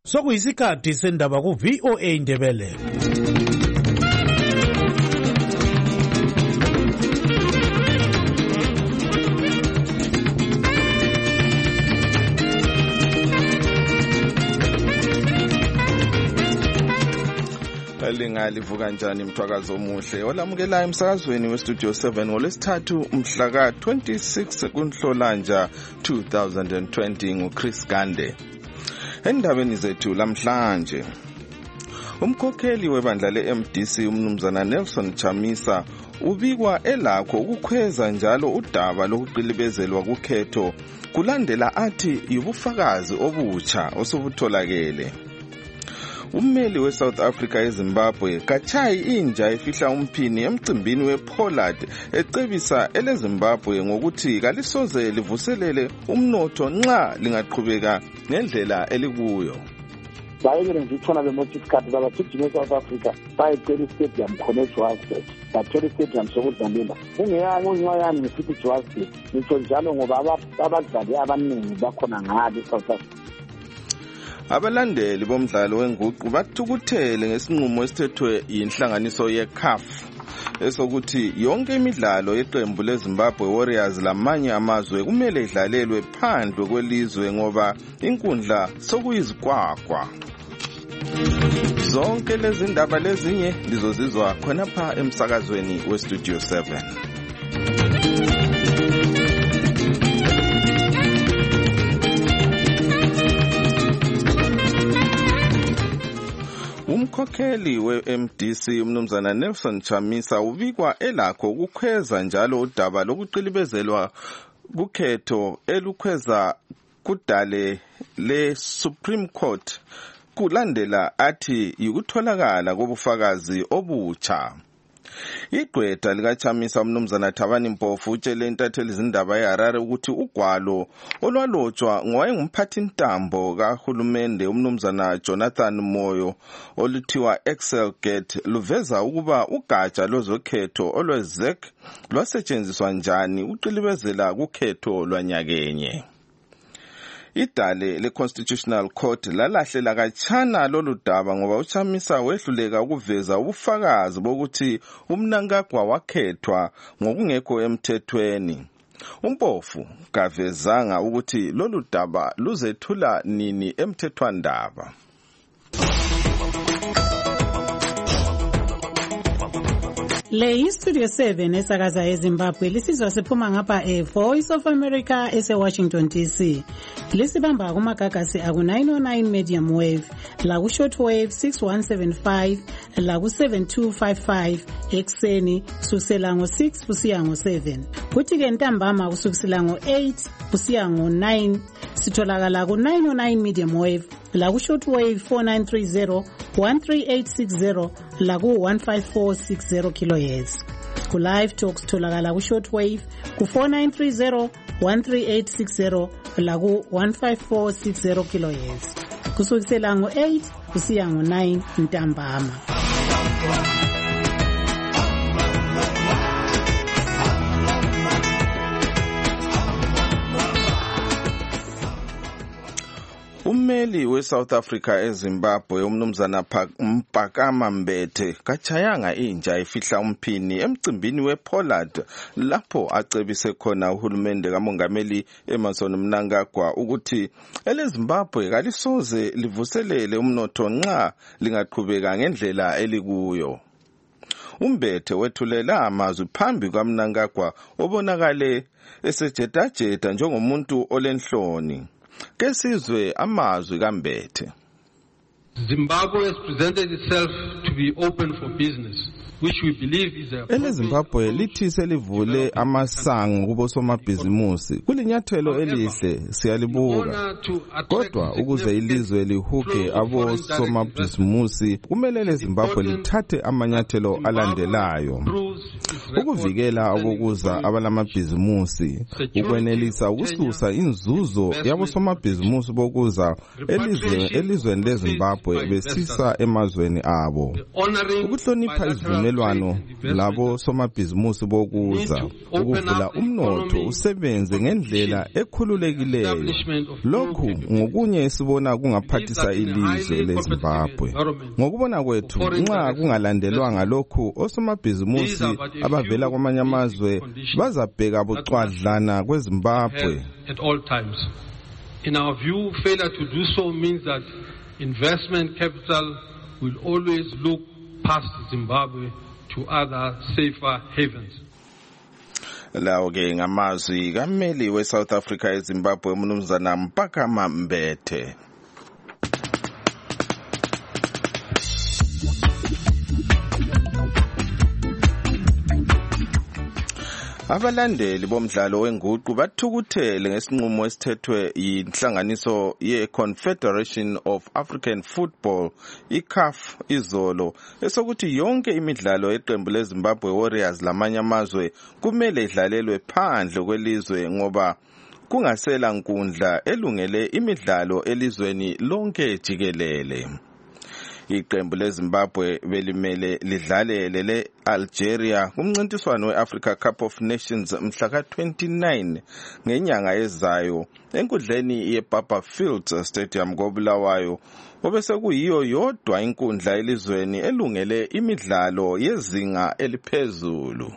Sokuyisikhathi sendaba ku VOA Ndebele. Livuka njani mthwakazo omuhle olamukela emsakazweni westudio 7 ngolwesithathu mhla ka 26 kuNhlolanja 2020 nguChris Gande. Endabeni zethu lamhlanje, umkhokheli webandla leMDC umnumzana Nelson Chamisa ubikwa elakho ukukhweza njalo udaba lokuqilibezelwa kukhetho kulandela athi yubufakazi obutsha osubutholakele. Ummeli weSouth Africa eZimbabwe kachayi inja efihla umphini emcimbini wePollard ecebisa eleZimbabwe ngokuthi kalisoze livuselele umnotho nxa lingaqhubeka ngendlela elikuyo. Bayelenze ithona bemotive card babagijima eSouth Africa bayecela istadium khona eJohannesburg bathola istadium sokudlalela ungeyani ngesithi Johannesburg ngitsho njalo ngoba abadlali abaningi bakhona ngale eSouth Africa. Abalandeli bomdlalo wenguqu bathukuthele ngesinqumo esithethwe yinhlanganiso yeCAF esokuthi yonke imidlalo yeqembu leZimbabwe Warriors lamanye amazwe kumele idlalelwe phandle kwelizwe ngoba inkundla sokuyizikwakwa. Zonke lezi ndaba lezinye lizozizwa khonapha emsakazweni weStudio 7. Umkhokheli weMDC umnumzana Nelson Chamisa ubikwa elakho ukukhweza njalo udaba lokuqilibezelwa kukhetho elukhweza kudale leSupreme Court kulandela athi yikutholakala kobufakazi obutsha. Igqwetha likaChamisa umnumzana Thabani Mpofu utshele intatheli izindaba eHarare ukuthi ugwalo olwalotshwa ngowayengumphathintambo kahulumende umnumzana Jonathan Moyo oluthiwa Excelgate luveza ukuba ugatsha lozokhetho olweZEC lwasetshenziswa njani uqilibezela kukhetho lwanyakenye. Idale le-Constitutional Court lalahlela kachana lolu daba ngoba uChamisa wehluleka ukuveza ubufakazi bokuthi umnankagwa wakhethwa ngokungekho emthethweni. Umpofu kavezanga ukuthi lolu daba luzethula nini emthethwandaba. Le Studio 7 esakaza eZimbabwe lisizwa siphuma ngapha Voice of America eseWashington DC. Lisibamba kumagagasi aku 909 medium wave, la ku short wave 6175, la ku 7255 ekseni kusukela ngo6 kusiya ngo7. Kuthi ke ntambama kusukela ngo8 kusiya ngo9 sitholakala ku 909 medium wave, la ku short wave 4930 13860 la ku 15460 kHz. Ku live talks tholakala ku short wave ku 4930 13860 la ku 15460 kHz. Kusukela ngo8 kusiya ngo9 ntambama. Ummeli weSouth Africa eZimbabwe umnumzana Mpakama Mbete kachayanga inja efihla umphini emcimbini wePollard lapho acebise khona uhulumende kamongameli Emmerson Mnangagwa ukuthi eleZimbabwe kalisoze livuselele umnotho nxa lingaqhubeka ngendlela elikuyo. Umbethe wethulela amazwi phambi kwaMnangagwa obonakale esejetajeta njengomuntu olenhloni. Kesizwe amazwi kaMbethe. Zimbabwe has presented itself to be open for business, which we believe is a Zimbabwe lithi selivule amasango kubosomabhizimusi kulinyathelo elihle siyalibuka. Kodwa ukuze ilizwe lihuge abosomabhizimusi kumele Zimbabwe lithathe amanyathelo alandelayo. Ukuvikela abokuza abalamabhizimusi, ukwenelisa ukususa inzuzo yabosomabhizimusi bokuza elizweni leZimbabwe besisa emazweni abo. Ukuhlonipha izivumelwano isivumelwano labo somabhizimusi bokuza ukuvula umnotho usebenze ngendlela ekhululekileyo. Lokhu ngokunye esibona kungaphathisa ilizwe leZimbabwe. Ngokubona kwethu nxa kungalandelwanga lokhu osomabhizimusi abavela kwamanye amazwe bazabheka bucwadlana kweZimbabwe. In our view, failure to do so means that investment capital will always look past Zimbabwe to other safer havens. Lawo ke ngamazwi kammeli weSouth Africa eZimbabwe uMnumzana Mpakama Mbethe. Abalandeli bomdlalo wenguqu bathukuthele ngesinqumo esithethwe yinhlanganiso ye-Confederation of African Football, iCAF, izolo, esokuthi yonke imidlalo yeqembu leZimbabwe Warriors lamanye amazwe kumele idlalelwe phandle kwelizwe ngoba kungasela nkundla elungele imidlalo elizweni lonke jikelele. Iqembu leZimbabwe belimele lidlalele le-Algeria kumncintiswano we-Africa Cup of Nations mhla ka-29 ngenyanga ezayo enkundleni ye-Barberfield Stadium koBulawayo, obese kuyiyo yodwa inkundla elizweni elungele imidlalo yezinga eliphezulu.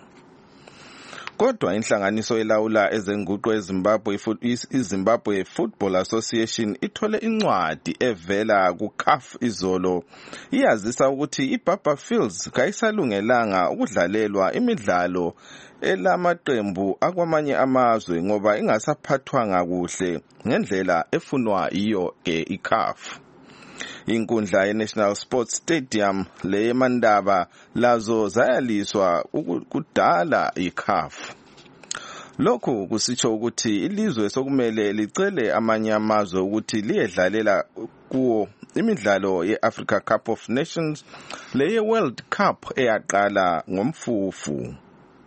Kodwa inhlanganiso elawula ezenguqu eZimbabwe iZimbabwe Football Association ithole incwadi evela kuCAF izolo iyazisa ukuthi iBarberfields kayisalungelanga ukudlalelwa imidlalo elamaqembu akwamanye amazwe ngoba ingasaphathwanga kuhle ngendlela efunwa iyo ke iCAF. Inkundla ye-National Sports Stadium leyeMandaba lazo zayaliswa kudala iCAF. Lokhu kusitsho ukuthi ilizwe sokumele licele amanye amazwe ukuthi liyedlalela kuwo imidlalo ye-Africa Cup of Nations leye-World Cup eyaqala ngomfufu.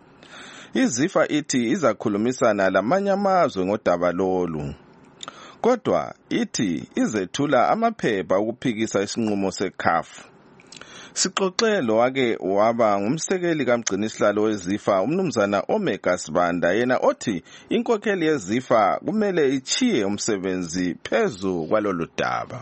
IZIFA ithi izakhulumisana lamanye amazwe ngodaba lolu. Kodwa ithi izethula amaphepha ukuphikisa isinqumo seCAF. Sixoxelo wake waba ngumsekeli kamgcinisihlalo weZIFA uMnumzana Omega Sibanda, yena othi inkokheli yeZIFA kumele ichiye umsebenzi phezu kwalolu daba.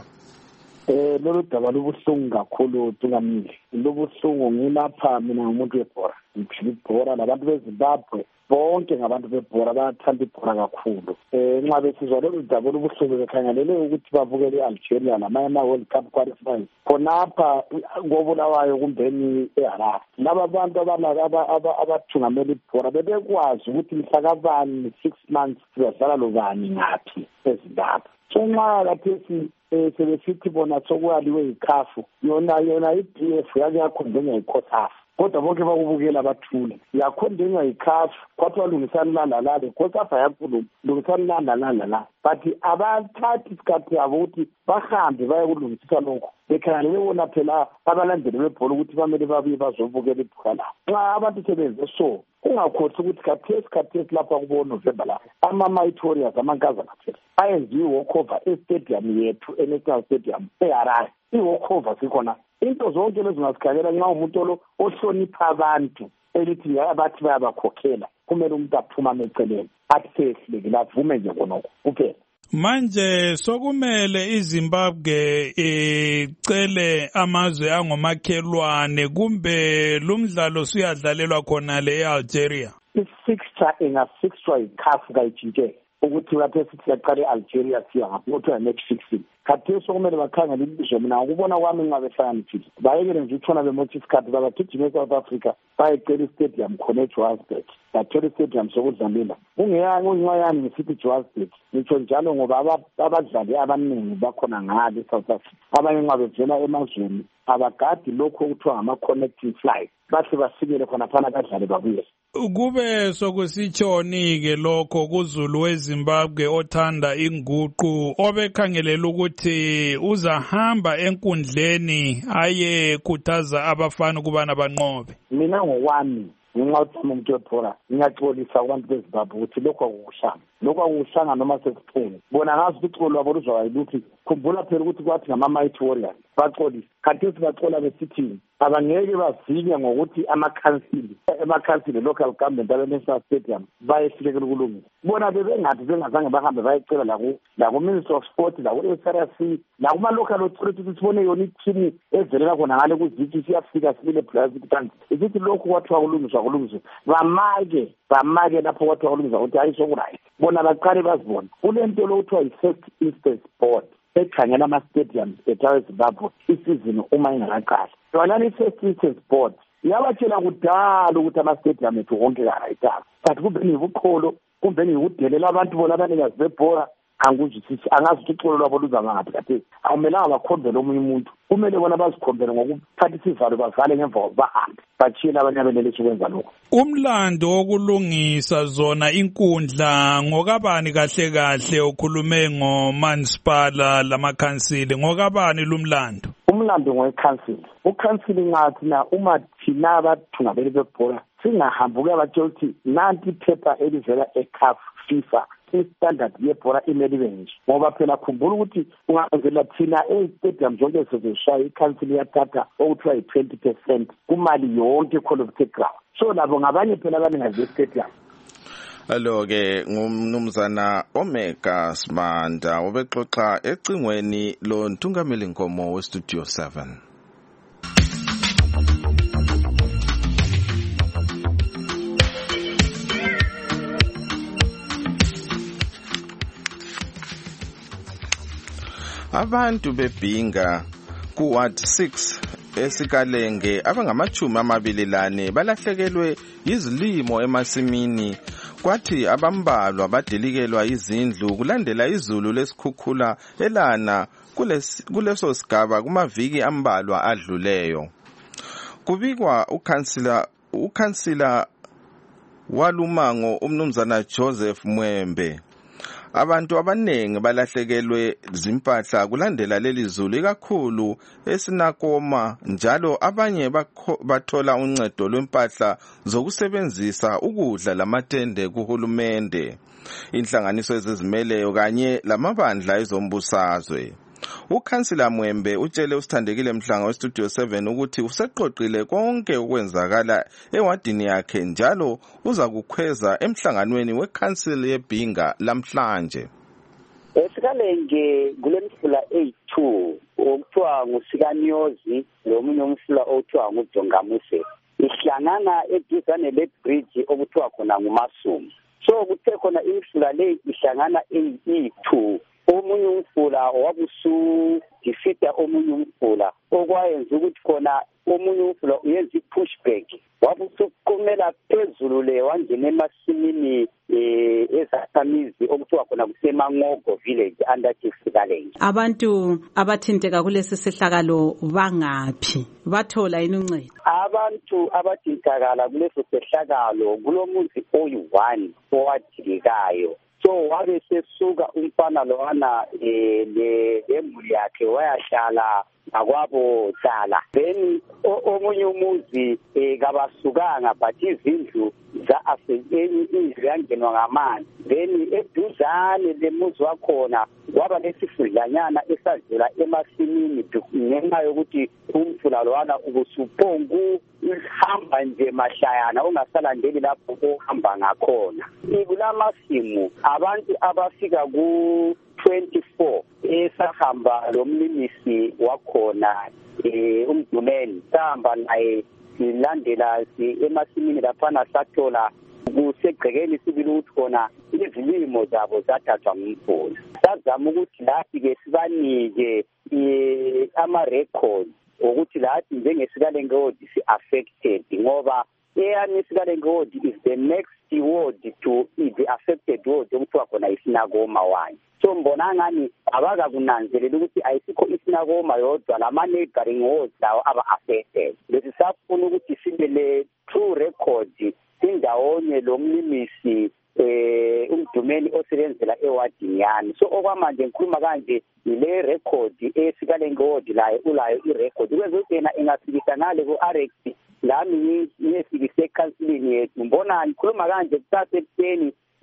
Lolu daba lubuhlungu kakhulu Tungamile. Lubuhlungu ngilapha mina ngumuntu webhora. Ngibhora labantu beZimbabwe bonke ngabantu bebhora bayathanda ibhora kakhulu. Nxa besizwa lolu daba olubuhlungu bekhangelele ukuthi bavukele eAlgeria lamanye World Cup qualifiers. Khonapha koBulawayo kumbeni eHarare. Laba bantu abathungamela ibhora bebekwazi ukuthi mhlakabani 6 months sizadlala lobani ngaphi eZimbabwe. Nxa kathesi sebesithi bona sokwaliwe iCAF yona iDF yake yakhondenya iCOSAF. Kodwa bonke bakubukela bathule yakhondenya iCAF kwathiwa lungisana lala iCOSAF yakhuluma lungisana lala but abathathi isikhathi yabo ukuthi bahambe baye kulungisisa lokho bekhangelele bona phela abalandeli bebhola ukuthi bamele babuye bazobukela ibhola lapho. Nxa abantu sebenze so ungakhohlwa ukuthi khathesi lapha kubo November lapha ama-Mighty Warriors amankazana phela ayenziwe walkover estadium yethu eNational Stadium eHarare. I-walkover sikhona into zonke lezi ungazikhalela nxa umuntu ohlonipha abantu elithi abathi bayabakhokhela kumele umuntu aphuma eceleni athi sehlekile avume nje khonokho kuphela. Manje sokumele iZimbabwe icele amazwe angomakhelwane kumbe lumdlalo suyadlalelwa khona le eAlgeria. I-fixture ingafixwa iCAF kayijike ukuthi lapho sithi yaqala eAlgeria siya ngapho next 16. Khathesi sokumele bakhangele ilizwe mina ukubona kwami nxa behlakaniphile bayekele nje uthona bemotive card babagijime eSouth Africa bayecela istadium khona eJohannesburg bathola istadium sokudlalela ungeyani ngisithi Johannesburg ngitsho njalo ngoba abadlali abaningi bakhona ngale eSouth Africa abanye nxa bevela emazweni abagadi lokho okuthiwa ngama-connecting flight bahle basikele khona phana badlale babuye. Kube sokusitshoni-ke lokho kuZulu weZimbabwe othanda inguqu obekhangelela ukuthi uzahamba enkundleni ayekhuthaza abafana ukubana banqobe. Mina ngokwami ngenxa yokuthi umuntu webhora ngiyaxolisa kubantu beZimbabwe ukuthi lokho akukuhlanga noma sekuphele bona ngazi ukuthi lwabo luzwayo ukuthi khumbula phela ukuthi kwathi ngama-Mighty Warriors baxolisa khathesi baxola besithini abangeke bazinya ngokuthi amakhansili local government ale-National Stadium bayehlulekela ukulungisa bona bebengathi bengazange bahambe bayecela laku-Ministry of Sport laku-SRC lakuma-local authority ukuthi sibone yona ithimu evelela khona ngale kuzithi siyafika sibile plastic tank isithi lokhu kwathiwa kulungiswa bamake lapho kwathiwa kulungiswa ukuthi hayi sokuright bona baqale bazibona kulento lokuthiwa yi-first instance board ekhangela ama-stadiums eZimbabwe isizini uma ingakaqali yonani i-first instance board yabatshela kudala ukuthi ama-stadium ethu wonke karayitanga but kumbe ngiyibuqholo kumbe ngiyibudelela abantu bona abanikazi bebhora angazi ukuthi uxolo lwabo luzamangaphi kathesi akumelanga bakhombele omunye umuntu kumele bona bazikhombele ngokuphatha isivalo bavale ngemva bahambe bachiyela abanye abenelisi ukwenza lokho. Umlando wokulungisa zona inkundla ngokabani kahle ukhulume ngomansipala lamakhansili ngokabani lumlando? Umlando ngowekhansili. Ukhansili ngathi na uma thina abathungabeli bebhola singahambi kuyabatshela ukuthi nanti iphepha elivela eCAF FIFA istandard yebhola imele ibe nje ngoba phela khumbula ukuthi ungavela thina e-stadium zonke sezishaya ikhansili yathatha okuthiwa yi-20% kumali yonke Call of the Ground so labo ngabanye phela abaningazi e-stadium. Alo-ke ngumnumzana Omega Smanda obexoxa ecingweni lo ntungameli nkomo weStudio 7. Abantu bebhinga ku-Ward 6 esikalenge abangama-24 balahlekelwe izilimo emasimini kwathi abambalwa badelikelwa izindlu kulandela izulu lesikhukhula elana kuleso sigaba kumaviki ambalwa adluleyo. Kubikwa ukhansila walumango umnumzana Joseph Mwembe. Abantu abanengi balahlekelwe zimpahla kulandela leli zulu ikakhulu esinakoma njalo abanye bathola uncedo lwempahla zokusebenzisa ukudla lamatende kuhulumende inhlanganiso ezizimeleyo kanye lamabandla ezombusazwe. Ukhansila Mwembe utshele usithandekile Mhlanga weStudio 7 ukuthi useqoqile konke okwenzakala ewadini yakhe njalo uza kukhweza emhlanganweni wekhansili yebhinga lamhlanje. Esikalenge kulemfula 82 okuthiwa nguSikanyozi lomunye umfula okuthiwa nguDongamuse ihlangana eduzane lebridge okuthiwa khona nguMasumu. So kuthe khona imfula le ihlangana e2 omunye umfula wabusu defeater omunye umfula okwayenza ukuthi khona omunye umfula uyenza pushback wabusukumela phezulu le wangena emasimini ezakhamizi okuthiwa khona kuseMangogo village under Sikalenge. Abantu abathinteka kulesi sehlakalo bangaphi bathola yini uncedo? Abantu abathintakala kuleso sehlakalo kulomuzi oyi1 owadilikayo. So wabe sesuka umfana lowana lemuli yakhe wayahlala akwabo dala then omunye umuzi kabasukanga but izindlu za aseni indlu yangenwa ngamanzi then eduzane lemuzi wakhona waba lesifudlanyana esadlula emasimini ngenxa yokuthi umfula lowana ubusuphongu ihamba nje mashayana ungasalandeli lapho ohamba ngakhona. Kulamasimu abantu abafika ku-24 esahamba lo mlimisi wakhona uMdumeni sahamba naye silandela emasimini laphana sathola kusegcekeni sibili ukuthi khona izilimo zabo zathathwa ngumfula. Sizama ukuthi lathi-ke sibanike ama-records ukuthi lathi njengesikalenge ward si-affected ngoba eyami isikalenge ward is the next ward to the affected ward okuthiwa khona isinakoma 1. So mbona ngani abakakunanzelela ukuthi ayisikho isinakoma yodwa lama-neighboring wards lawo aba-affected. Besisafuna ukuthi sibe le true record indawonye lo mlimisi uMdumeni osebenzela ewadini yani. So okwamanje ngikhuluma kanje ile record esikalenge ward layo ulayo irecord kwenza ukuthi yena engafikisa ngale ku-RX lami ngiyefikise ekhansilini yethu mbona ngikhuluma kanje kusasa ekuseni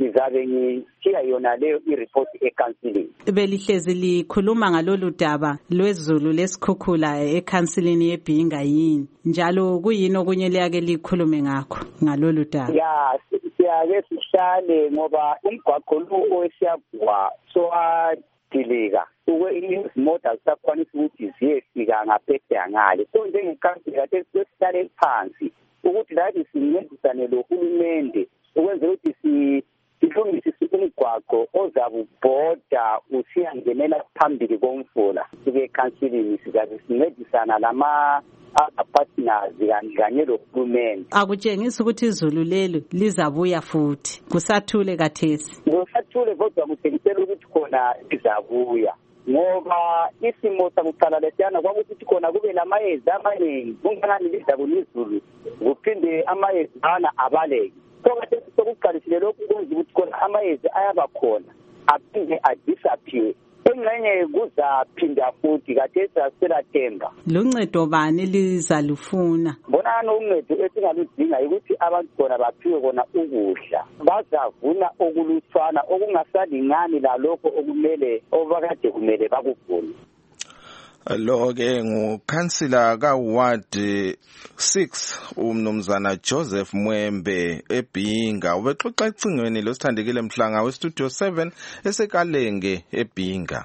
ngizabe ngithiya yona leyo i-report e-counseling. Belihlezi likhuluma ngalolu daba lwezulu lesikhukhula e-counseling yeBhinga yini njalo kuyini okunye liyake likhulume ngakho ngalolu daba? Ya siyake sihlale ngoba umgwaqo lo owesiyabhwa sowadilika izimota zisakwanisa ukuthi ziyefika ngaphesheya ngale. So njengekhansili kade sihlale phansi ukuthi lathi sincedisane lohulumende ukwenzela ukuthi silungisise umgwaqo ozabubhoda usiyangenela phambili komfula. Sike-counseling sizabe sincedisana partners kanye lohulumende. Akutshengisi ukuthi izulu lelo lizabuya futhi kusathule kathesi? Kusathule kodwa kutshengisela ukuthi khona lizabuya ngoba isimo sakuqala lesiyana kwakuthi khona kube lamayezi amaningi kungani lidabula izulu kuphinde amayezi ana abaleke. Kade sokuqalisile lokhu kwenza ukuthi khona amayezi ayaba khona aphinde adisappear. Engxenye kuzaphinda futhi kade saselathemba. Luncedo bani lizalufuna? Bonani uncedo esingaludinga ukuthi abantu khona baphiwe khona ukudla. Bazavuna okulutshwana okungasalingani lalokho okumele obakade kumele bakuvune. Lo ke ngukhansila kaWard 6 umnumzana Joseph Mwembe eBhinga ubexoxa ecingweni losithandekile Mhlanga westudio 7 esekalenge eBhinga.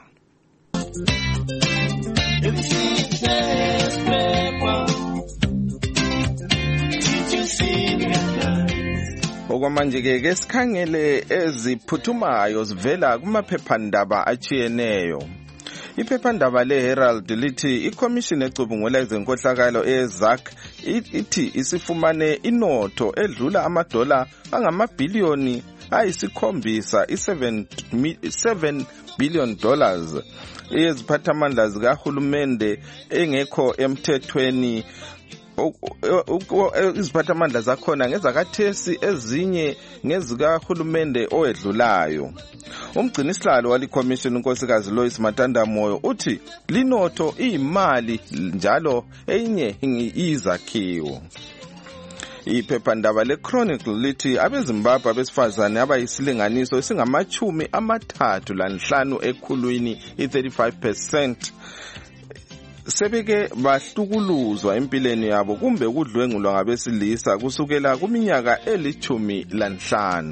Okwamanje ke sikhangele eziphuthumayo zivela kumaphephandaba achiyeneyo. Iphephandaba leHerald lithi iCommission ecubungula izenkohlakalo eZAC ithi isifumane inotho edlula amadola angamabhiliyoni ayisikhombisa $7 billion eziphathamandla zikahulumende engekho emthethweni. Iziphathamandla zakhona ngezakathesi ezinye ngezikahulumende owedlulayo. Umgcinisihlalo waliCommission unkosikazi Lois Matandamoyo uthi linotho iyimali njalo enye izakhiwo. Iphephandaba leChronicle lithi abeZimbabwe abesifazane abayisilinganiso esingama-35 ekhulwini i-35% sebeke bahlukuluzwa empilweni yabo kumbe ukudlwengulwa ngabesilisa kusukela kuminyaka eli-15.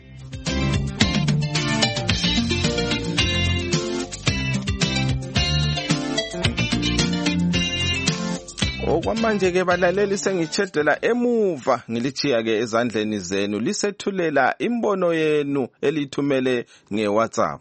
Okwamanje ke balaleli sengichedela emuva ngilichiya ke ezandleni zenu lisethulela imbono yenu elithumele ngeWhatsApp.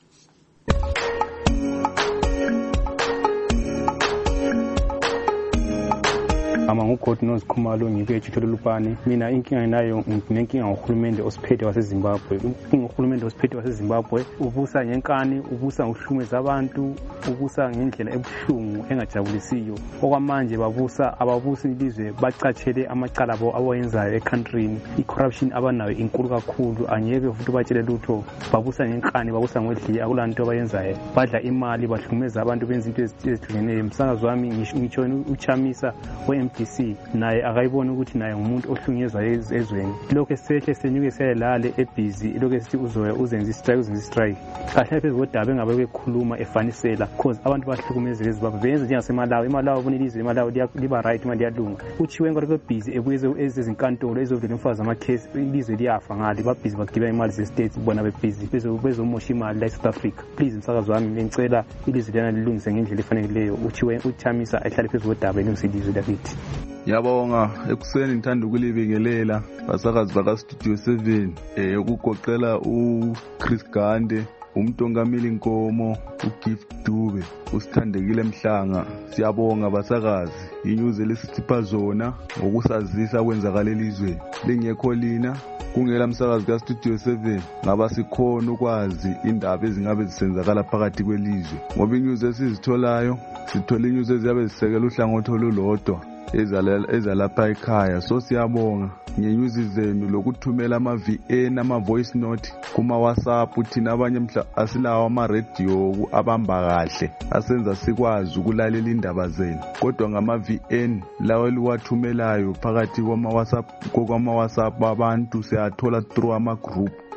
Ngugodi nozikhumalo ngikuyechithelo lupane. Mina inkinga nginayo nginenkinga ngohulumende osiphethe waseZimbabwe. Uhulumende osiphethe waseZimbabwe ubusa ngenkani, ubusa ngokuhlumeza abantu, ubusa ngendlela ebuhlungu engajabulisiyo. Okwamanje ababusi ilizwe bacatshele amacala abo abayenzayo ecountryn. I-corruption abanayo inkulu kakhulu, angeke futhi batshele lutho. Babusa ngenkani, babusa ngodliya, akulanto abayenzayo. Badla imali, bahlumeza abantu benza into ezihlukeneyo. Msakazi wami ngitsho uChamisa we-MDC naye akayibona ukuthi naye umuntu ohlunyezwa ezweni. Lokho sehle senyuke seyalale ebhizi, lokho sithi uzoya uzenza strike. Kahle phezulu kodaba engabe bekhuluma efanisela because abantu bahlukumezeke eZimbabwe. Benze njengaseMalawi. eMalawi bonilizwe eMalawi liba right imali yalunga. Uchiwenga lokho ebhizi ebuyeze ezinkantolo ezovela umfazi amakhesi ilizwe liyafa ngale babhizi bagibela imali ze-states bona bebhizi bezomosha imali la South Africa. Please msakazi wami ngicela ilizwe lana lilungise ngendlela efaneleyo. Uchamisa ahlale phezulu kodaba elungise ilizwe lakithi. Yabonga ekuseni ngithanda ukulibingelela basakazi bakaStudio 7 ukugoqela uChris Gande, uMntongameli Nkomo, uGift Dube, usithandekile Mhlanga. Siyabonga basakazi inews lesithipha zona ngokusazisa kwenzakala elizweni. Lingekho lina kungela msakazi kaStudio 7 ngaba sikhona ukwazi indaba ezingabe zisenzakala phakathi kwelizwe, ngoba inews esizitholayo sithola inews eziyabe zisekela uhlangothi olulodwa ezalapha ekhaya. So siyabonga ngenews zenu lokuthumela ama-VN ama-voice note kuma-WhatsApp. Thina abanye mhla asilawo ama-radio abamba kahle asenza sikwazi ukulalela indaba zenu, kodwa ngama-VN lawo eliwathumelayo phakathi kwama-WhatsApp abantu siyathola through ama-group.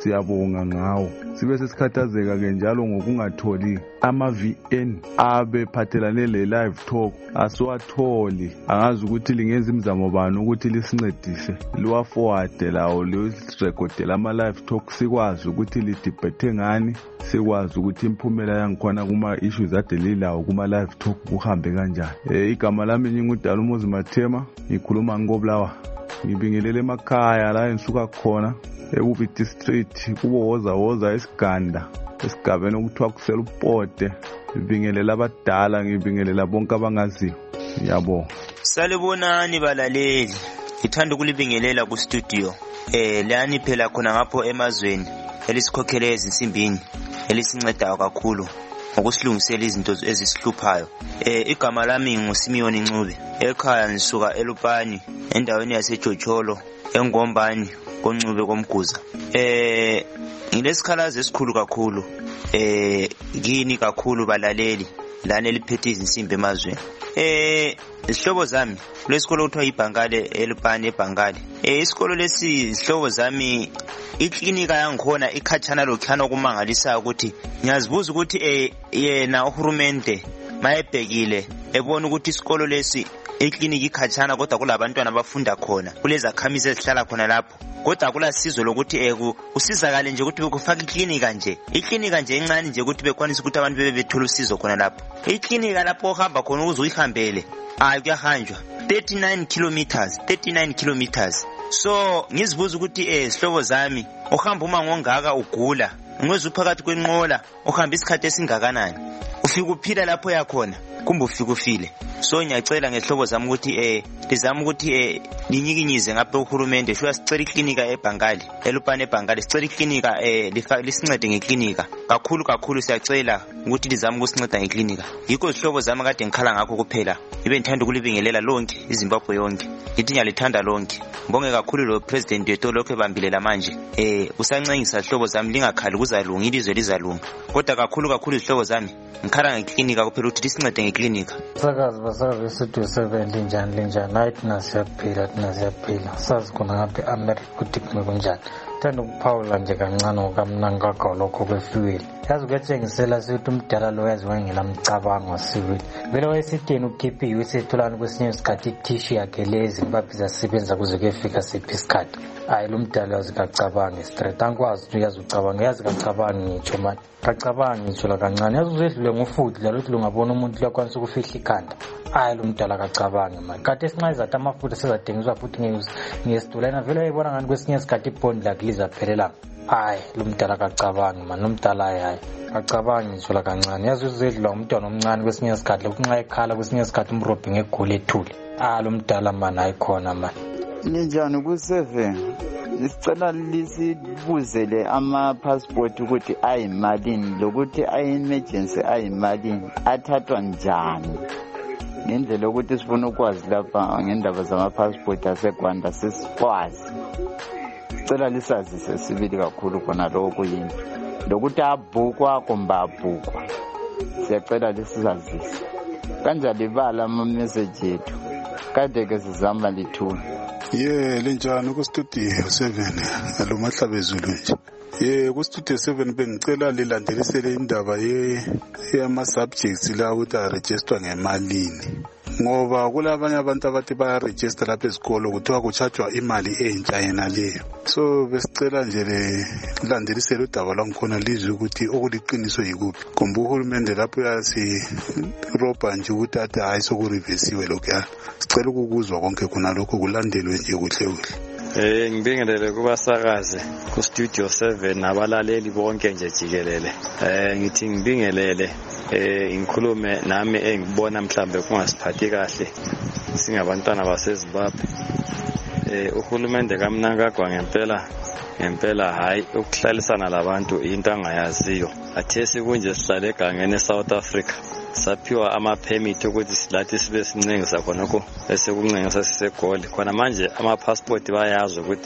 siyabonga ngawo. Sibe sesikhathazeka ke njalo ngokungatholi ama-VN abephathelane le-live talk asiwatholi. Angazi ukuthi lingenza imizamo bani ukuthi lisincedise liwa-forward lawo lirekhodele ama-live talk sikwazi ukuthi lidibhethe ngani, sikwazi ukuthi imiphumela yangikhona kuma-issues ade lilawo kuma-live talk kuhambe kanjani. Igama lami ngingudala Umuzi Mathema, ngikhuluma ngikobulawa. Ngibingelele emakhaya la engisuka khona eBubi district kuwoza esiganda esigabeni okuthiwa kuselupote. Ngibingelela abadala, ngibingelela bonke abangaziyo. Ngiyabonga. Salibonani balaleli, ngithanda ukulibingelela ku studio. Lani phela khona ngapho emazweni elisikhokhele ezinsimbini elisincedayo kakhulu ngokusilungisela izinto ezisihluphayo. Igama lami nguSimiyoni Ncube, ekhaya ngisuka eLupani endaweni yaseJocholo eNgombani koNcube komguza. Ngilesikhalazo esikhulu kakhulu kini kakhulu balaleli lana eliphethe izinsimbi emazweni. Isihlobo zami lesikolo kuthiwa iBhangale eLupani eBhangale. Isikolo lesi isihlobo zami iklinika yangikhona ikhatshana lokhana okumangalisayo ukuthi ngiyazibuza ukuthi yena uhulumende mayebhekile ebona ukuthi isikolo lesi iklinika ikhatshana kodwa kulabantwana abafunda khona kulezakhamisi ezihlala khona lapho, kodwa akulasizo lokuthi usizakale nje ukuthi bekufaka iklinika nje encane nje ukuthi bekwanisa ukuthi abantu bebethola usizo khona lapho. Iklinika lapho ohamba khona ukuze uyihambele kuyahanjwa 39 kilometers. So ngizibuza ukuthi sihlobo zami uhamba uma ngongaka ugula ngweza uphakathi kwenqola uhamba isikhathi esingakanani, ufika uphila lapho yakhona kumbe ufika ufile. So ngiyacela ngehlobo zami ukuthi lizama ukuthi linyikinyize ngapha uhulumende sho sicela iklinika eBhangale eLupane eBhangale, sicela iklinika lisincede ngeklinika kakhulu siyacela ukuthi lizama ukusinceda ngeklinika. Yikho isihlobo zami kade ngikhala ngakho kuphela. Ibe ngithanda ukulibingelela lonke iZimbabwe yonke, ngithi ngiyalithanda lonke. Ngibonge kakhulu lo president wethu lokho ebambilela manje. Usancengisa isihlobo zami lingakhali kuzalunga, ilizwe lizalunga, kodwa kakhulu isihlobo zami ngikhala ngeklinika kuphela ukuthi lisincede ngeklinika. Sakazi studio 7 linjani hayi thina siyaphila sazi khona ngapha eAmerica ukuthi kume kunjani. Thanda ukuphawula nje kancane ngokamnankakho lokho kwefuel. Yazi kuyatshengisela sithi umdala lo yaziwa ngelamcabango sibili. Vele wayesitheni ukhiphiwe setholana kwesinye isikhathi itissue yakhe lezi mbaphi zasebenza kuze kuyefika sephi isikhathi. Hayi lo mdala yazi kacabange straight angikwazi ukuthi yazi ucabanga, yazi kacabangi ngitsho manje kacabangi ngitsho la kancane. Yazi uzedlule ngofuthu la lothi lungabona umuntu uyakwanisa ukufihla ikhanda. Hayi lo mdala kacabangi manje. Kade sinqaiza ukuthi amafutha sezadengiswa futhi ngesitulana vele ayibona ngani kwesinye isikhathi ibond lakhe lizaphelela. Hayi lo mdala kacabangi manje, nomdala hayi kacabangi ngitsho la kancane. Yazi uzedlula umntwana omncane kwesinye isikhathi lokunxa ekhala kwesinye isikhathi umrobhi ngegoli ethule. Lo mdala manje ayikhona manje. Ninjani ku7? Sicela lisibuzele ama-passport ukuthi ayimalini lokuthi ayi-emergency ayimalini, athathwa njani, ngendlela ukuthi sifuna ukwazi lapha ngendaba zama-passport aseGwanda sesikwazi. Sicela lisazise sibili kakhulu khona lokho kuyini, lokuthi abhukwa kumbe abhukwa, siyacela lisazise kanjani libala ama-message yethu kade-ke sizama lithula. Linjani ku-studio 7 alomahlabezulu nje. Ku-studio 7 bengicela lilandelisele indaba yama-subjects la ukuthi arejistwa ngemalini, ngoba kulabanye abantu abathi bayarejista lapha ezikolo kuthiwa kuchajwa imali entsha yena leyo. So besicela nje lilandelisele udaba lwangikhona lizwe ukuthi okuliqiniso yikuphi, kumbe uhulumende lapho uyasirobha nje ukuthi athi hayi sokurivesiwe lokhu. Sicela ukukuzwa konke khona lokho kulandelwe nje kuhle. Ngibingelele kubasakazi ku studio 7 nabalaleli bonke nje jikelele. Ngithi ngibingelele ngikhulume nami engibona mhlambe kungasiphathi kahle singabantwana baseZimbabwe. Uhulumende kaMnangagwa ngempela hayi ukuhlalisana labantu into angayaziyo. Athesi kunje sihlale egangeni eSouth Africa saphiwa ama-permit ukuthi silathi sibe sincengisa khonokho esekuncengisa sisegoli khona manje ama-passport bayazi ukuthi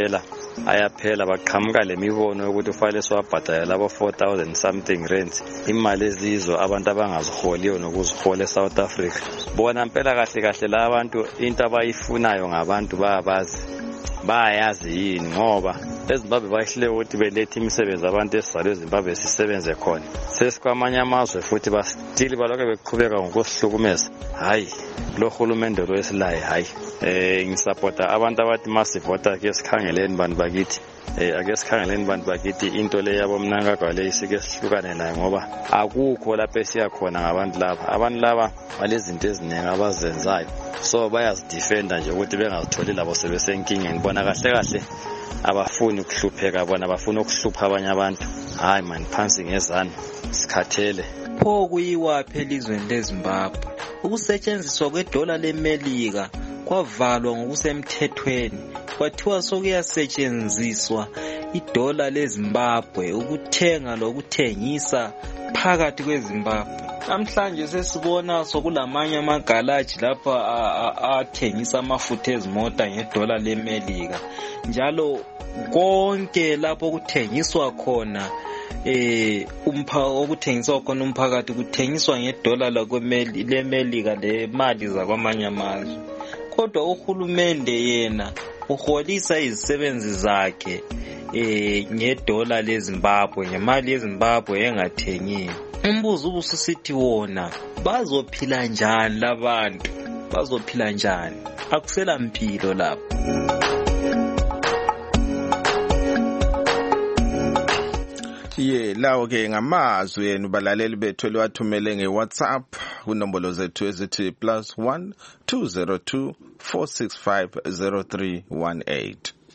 ayaphela baqhamuka lemibono yokuthi ufanele siwabhadale labo 4,000 something rands, imali ezizo abantu abangaziholiyo nokuzihola eSouth Africa. Bona mpela kahle la abantu into abayifunayo ngabantu bayabazi, bayazi yini ngoba eZimbabwe bahlele ukuthi belethe imisebenzi abantu esizalwe eZimbabwe sisebenze khona sesikwamanye amazwe futhi bastili balokho beqhubeka ngokusihlukumeza hayi lo hulumende lo esilaye hayi ngisupporta abantu abathi masivota ke sikhangeleni bantu bakithi ake sikhangeleni bantu bakithi into le yabo mnangagwa le isike sihlukane nayo ngoba akukho lapho esiya khona abantu laba balezinto eziningi abazenzayo so bayazidefenda nje ukuthi bengazitholi labo sebesenkingeni bona kahle abafuni ukuhlupheka bona bafuna ukuhlupha abanye abantu hayi man phansi ngezana sikhathele pho kuyiwaphi elizweni leZimbabwe ukusetshenziswa kwedola leMelika kwavalwa ngokusemthethweni kwathiwa sokuyasetshenziswa idola leZimbabwe ukuthenga lokuthengisa phakathi kweZimbabwe. Namhlanje sesibona sokulamanye amagalaji lapha athengisa amafutha ezimota ngedola leMelika njalo konke lapho kuthengiswa khona okuthengiswa khona umphakathi kuthengiswa ngedola leMelika lemali zakwamanye amazwe. Kodwa uhulumende yena uholisa izisebenzi zakhe ngedola leZimbabwe ngemali yeZimbabwe engathengiwe. Umbuzo ubususithi wona bazophila njani labantu bazophila njani akusela mpilo lapho. Lawo ke ngamazwi yenu balaleli bethu eliwathumele ngeWhatsApp kunombolo zethu ezithi +1 202 465 0318.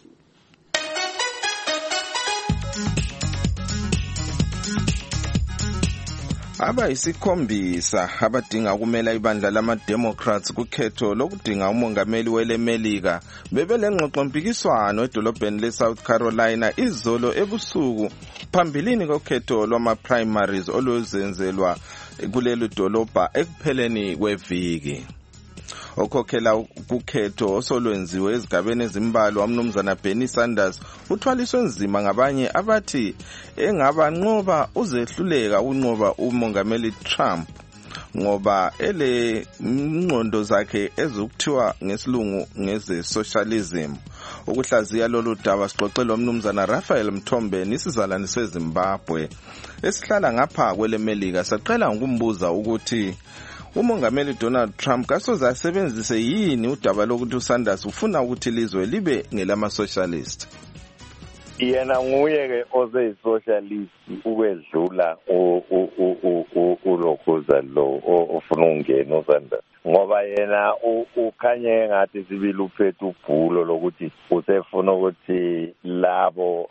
Abayisikhombisa abadinga ukumela ibandla lama-Democrats kukhetho lokudinga umongameli weleMelika bebelengxoxo mpikiswano edolobheni leSouth Carolina izolo ebusuku phambilini kokhetho lwama-primaries oluzenzelwa kulelo dolobha ekupheleni kweviki. Okhokhela kukhetho osolwenziwe ezigabeni ezimbalwa umnumzana Bernie Sanders uthwaliswe nzima ngabanye abathi engabanqoba uzehluleka unqoba umongameli Trump ngoba ele ingqondo zakhe ezokuthiwa ngesilungu ngeze socialism. Ukuhlaziya lolu daba sixoxelwa umnumzana Raphael Mthombeni isizalwane seZimbabwe esihlala ngapha kweleMelika. Saqala ngokumbuza ukuthi umongameli Donald Trump kasoze asebenzise yini udaba lokuthi uSanders ufuna ukuthi ilizwe libe ngelama-socialist. Yena nguye ke oseyisocialist ukwedlula uLokhoza lo ofuna ungena uSanders ngoba yena ukhanye ngathi sibili uphethe ubhulo lokuthi usefuna ukuthi labo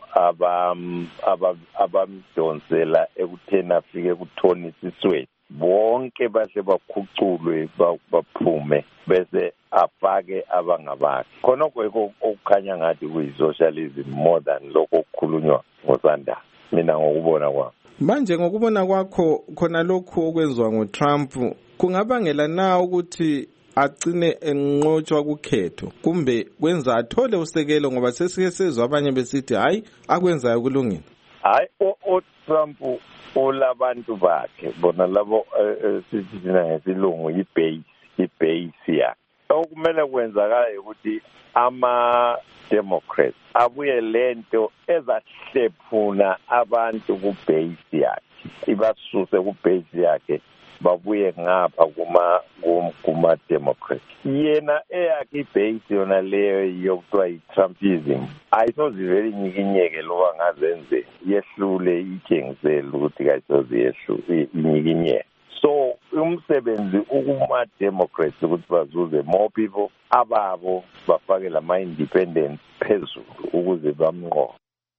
abamdonsela ekuthena afike kuthonisisweni bonke bahle bakhuculwe baphume bese afake abangabakhe khona kweko okukhanya ngathi kuyi-socialism more than lokho okukhulunywa ngoSanders mina ngokubona kwami. Manje ngokubona kwakho khona lokhu okwenziwa nguTrump kungabangela na ukuthi agcine enqotshwa kukhetho kumbe kwenza athole usekelo ngoba sesike sezwe abanye besithi hayi akwenzayo kulungile? Hayi uTrump olabantu bakhe bona labo sithi thina ngesilungu ibase yakhe okumele kwenzakala ukuthi ama-Democrats abuye lento ezahlephuna abantu kubase yakhe ibasuse kubase yakhe babuye ngapha kuma-Democrats. Yena eyakhe ibase yona leyo yokuthiwa yi-Trumpism ayisozivele inyikinyeke loba ngazenze yehlule itshengisele ukuthi kayisoze inyikinyeke. So umsebenzi ukuma-Democrats ukuthi bazuze more people ababo bafake lama-independent phezulu ukuze bamnqobe.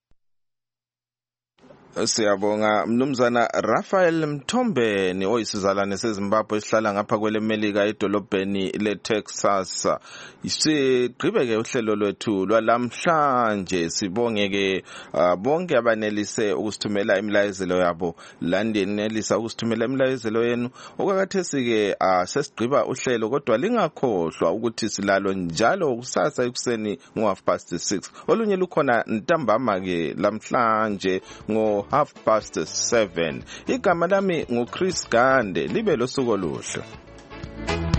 Siyabonga mnumzana Raphael Mthombeni oyisizalwane seZimbabwe esihlala ngapha kweleMelika edolobheni leTexas. Sigqibeke uhlelo lwethu lwalamhlanje. Sibongeke bonke abanelise ukusithumela imilayezelo yabo. Landenelisa ukusithumela imilayezelo yenu. Okwakhathesi ke sesigqiba uhlelo kodwa lingakhohlwa ukuthi silalo njalo kusasa ekuseni ngo6:30. Olunye lukhona ntambama ke lamhlanje ngo 7:30. Igama lami nguChris Gande. Libe losuku oluhle.